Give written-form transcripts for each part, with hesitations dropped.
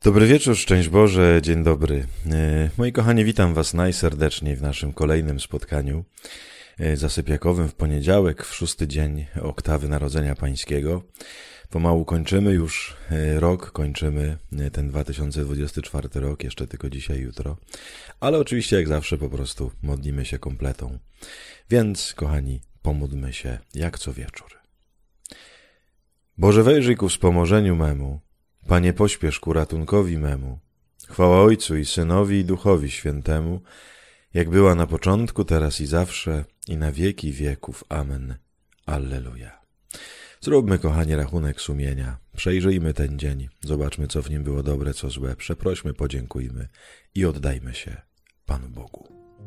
Dobry wieczór, szczęść Boże, dzień dobry. Moi kochani, witam Was najserdeczniej w naszym kolejnym spotkaniu zasypiakowym w poniedziałek, w 6. dzień oktawy Narodzenia Pańskiego. Pomału kończymy już rok, kończymy ten 2024 rok, jeszcze tylko dzisiaj, jutro. Ale oczywiście jak zawsze po prostu modlimy się kompletą. Więc, kochani, pomódlmy się jak co wieczór. Boże, wejrzyj ku wspomożeniu memu. Panie, pośpiesz ku ratunkowi memu. Chwała Ojcu i Synowi i Duchowi Świętemu, jak była na początku, teraz i zawsze, i na wieki wieków. Amen. Alleluja. Zróbmy, kochani, rachunek sumienia. Przejrzyjmy ten dzień. Zobaczmy, co w nim było dobre, co złe. Przeprośmy, podziękujmy i oddajmy się Panu Bogu.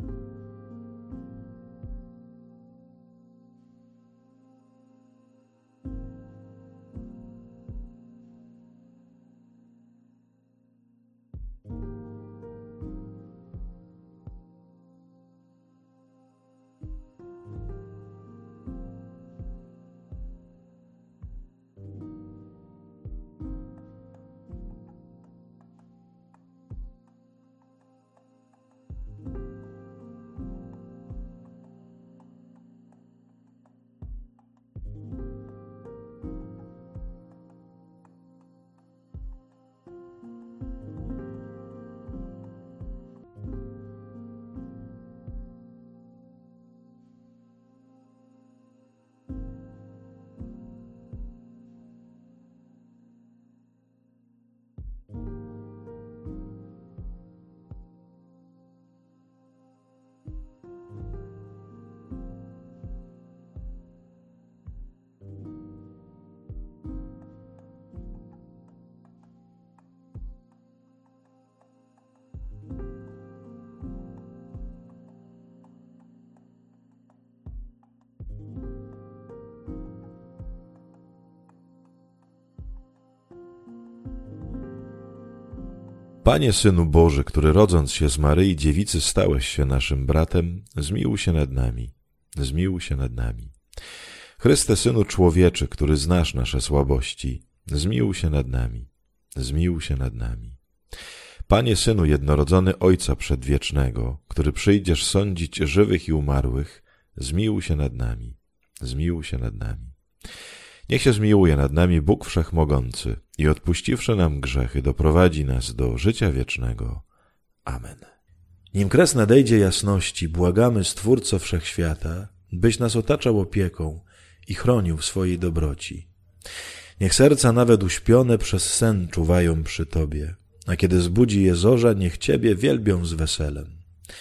Panie Synu Boży, który rodząc się z Maryi Dziewicy stałeś się naszym bratem, zmiłuj się nad nami, zmiłuj się nad nami. Chryste, Synu Człowieczy, który znasz nasze słabości, zmiłuj się nad nami, zmiłuj się nad nami. Panie Synu Jednorodzony Ojca Przedwiecznego, który przyjdziesz sądzić żywych i umarłych, zmiłuj się nad nami, zmiłuj się nad nami. Niech się zmiłuje nad nami Bóg Wszechmogący i odpuściwszy nam grzechy, doprowadzi nas do życia wiecznego. Amen. Nim kres nadejdzie jasności, błagamy Stwórco Wszechświata, byś nas otaczał opieką i chronił w swojej dobroci. Niech serca nawet uśpione przez sen czuwają przy Tobie, a kiedy zbudzi je zorza, niech Ciebie wielbią z weselem.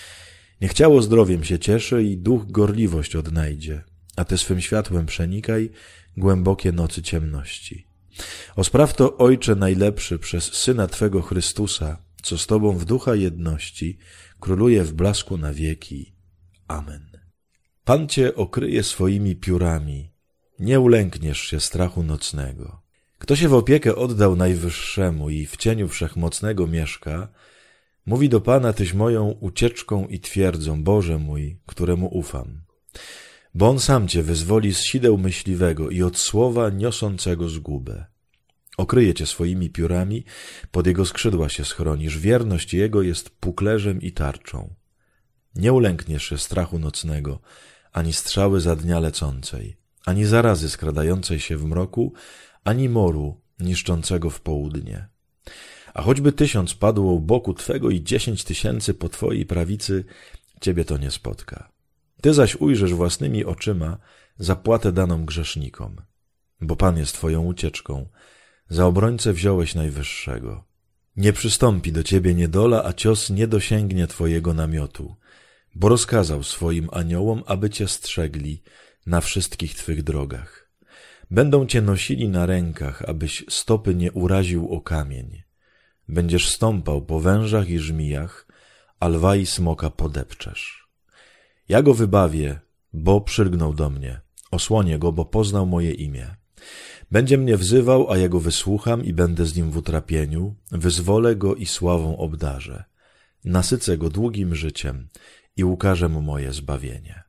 Niech ciało zdrowiem się cieszy i duch gorliwość odnajdzie, a Ty swym światłem przenikaj głębokie nocy ciemności. Ospraw to, Ojcze najlepszy, przez Syna Twego Chrystusa, co z Tobą w ducha jedności króluje w blasku na wieki. Amen. Pan Cię okryje swoimi piórami, nie ulękniesz się strachu nocnego. Kto się w opiekę oddał Najwyższemu i w cieniu Wszechmocnego mieszka, mówi do Pana: Tyś moją ucieczką i twierdzą, Boże mój, któremu ufam. Bo On sam Cię wyzwoli z sideł myśliwego i od słowa niosącego zgubę. Okryje Cię swoimi piórami, pod Jego skrzydła się schronisz, wierność Jego jest puklerzem i tarczą. Nie ulękniesz się strachu nocnego, ani strzały za dnia lecącej, ani zarazy skradającej się w mroku, ani moru niszczącego w południe. A choćby 1000 padło u boku Twego i 10 000 po Twojej prawicy, Ciebie to nie spotka. Ty zaś ujrzysz własnymi oczyma zapłatę daną grzesznikom, bo Pan jest Twoją ucieczką, za obrońcę wziąłeś Najwyższego. Nie przystąpi do Ciebie niedola, a cios nie dosięgnie Twojego namiotu, bo rozkazał swoim aniołom, aby Cię strzegli na wszystkich Twych drogach. Będą Cię nosili na rękach, abyś stopy nie uraził o kamień. Będziesz stąpał po wężach i żmijach, a lwa i smoka podepczesz. Ja go wybawię, bo przylgnął do mnie. Osłonię go, bo poznał moje imię. Będzie mnie wzywał, a ja go wysłucham i będę z nim w utrapieniu. Wyzwolę go i sławą obdarzę. Nasycę go długim życiem i ukażę mu moje zbawienie.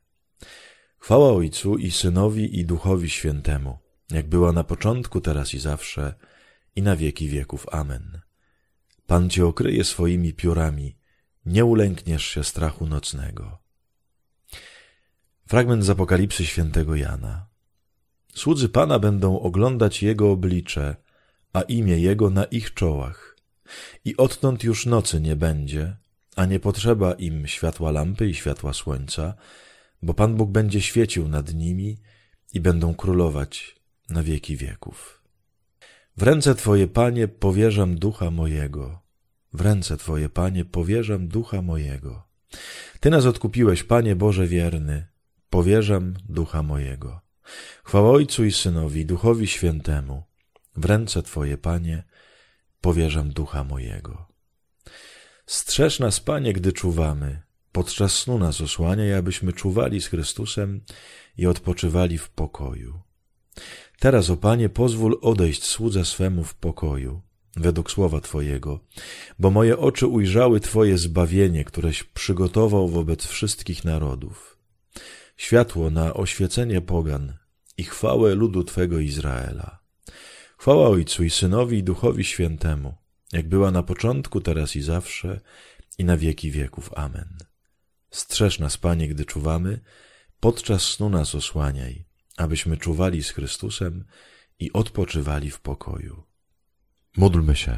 Chwała Ojcu i Synowi i Duchowi Świętemu, jak była na początku, teraz i zawsze, i na wieki wieków. Amen. Pan cię okryje swoimi piórami, nie ulękniesz się strachu nocnego. Fragment z Apokalipsy świętego Jana. Słudzy Pana będą oglądać Jego oblicze, a imię Jego na ich czołach. I odtąd już nocy nie będzie, a nie potrzeba im światła lampy i światła słońca, bo Pan Bóg będzie świecił nad nimi i będą królować na wieki wieków. W ręce Twoje, Panie, powierzam ducha mojego. W ręce Twoje, Panie, powierzam ducha mojego. Ty nas odkupiłeś, Panie Boże wierny, powierzam ducha mojego. Chwała Ojcu i Synowi, i Duchowi Świętemu. W ręce Twoje, Panie, powierzam ducha mojego. Strzeż nas, Panie, gdy czuwamy. Podczas snu nas osłaniaj, abyśmy czuwali z Chrystusem i odpoczywali w pokoju. Teraz, o Panie, pozwól odejść słudze swemu w pokoju, według słowa Twojego, bo moje oczy ujrzały Twoje zbawienie, któreś przygotował wobec wszystkich narodów. Światło na oświecenie pogan i chwałę ludu Twego Izraela. Chwała Ojcu i Synowi i Duchowi Świętemu, jak była na początku, teraz i zawsze, i na wieki wieków. Amen. Strzeż nas, Panie, gdy czuwamy, podczas snu nas osłaniaj, abyśmy czuwali z Chrystusem i odpoczywali w pokoju. Módlmy się.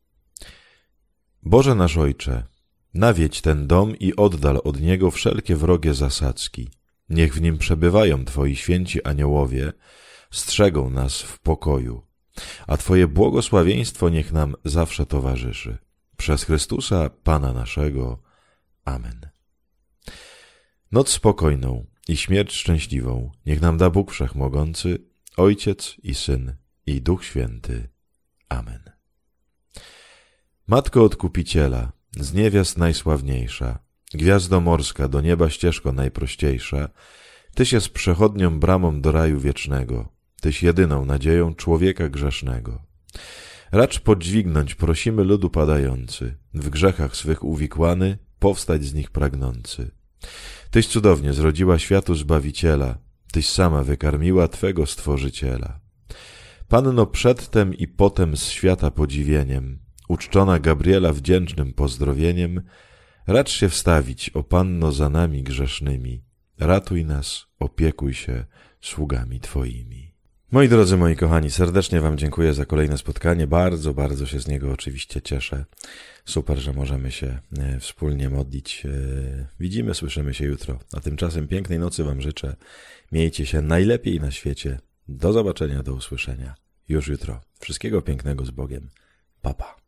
Boże nasz Ojcze, nawiedź ten dom i oddal od niego wszelkie wrogie zasadzki. Niech w nim przebywają Twoi święci aniołowie, strzegą nas w pokoju, a Twoje błogosławieństwo niech nam zawsze towarzyszy. Przez Chrystusa, Pana naszego. Amen. Noc spokojną i śmierć szczęśliwą niech nam da Bóg Wszechmogący, Ojciec i Syn i Duch Święty. Amen. Matko Odkupiciela, z niewiast najsławniejsza, gwiazdo morska, do nieba ścieżko najprościejsza, Tyś jest przechodnią bramą do raju wiecznego, Tyś jedyną nadzieją człowieka grzesznego. Racz podźwignąć prosimy ludu padający, w grzechach swych uwikłany, powstać z nich pragnący. Tyś cudownie zrodziła światu Zbawiciela, Tyś sama wykarmiła Twego Stworzyciela. Panno przedtem i potem z świata podziwieniem, uczczona Gabriela wdzięcznym pozdrowieniem, racz się wstawić, o Panno, za nami grzesznymi, ratuj nas, opiekuj się sługami Twoimi. Moi drodzy, moi kochani, serdecznie Wam dziękuję za kolejne spotkanie, bardzo, bardzo się z niego oczywiście cieszę. Super, że możemy się wspólnie modlić. Widzimy, słyszymy się jutro, a tymczasem pięknej nocy Wam życzę. Miejcie się najlepiej na świecie. Do zobaczenia, do usłyszenia już jutro. Wszystkiego pięknego z Bogiem. Pa, pa.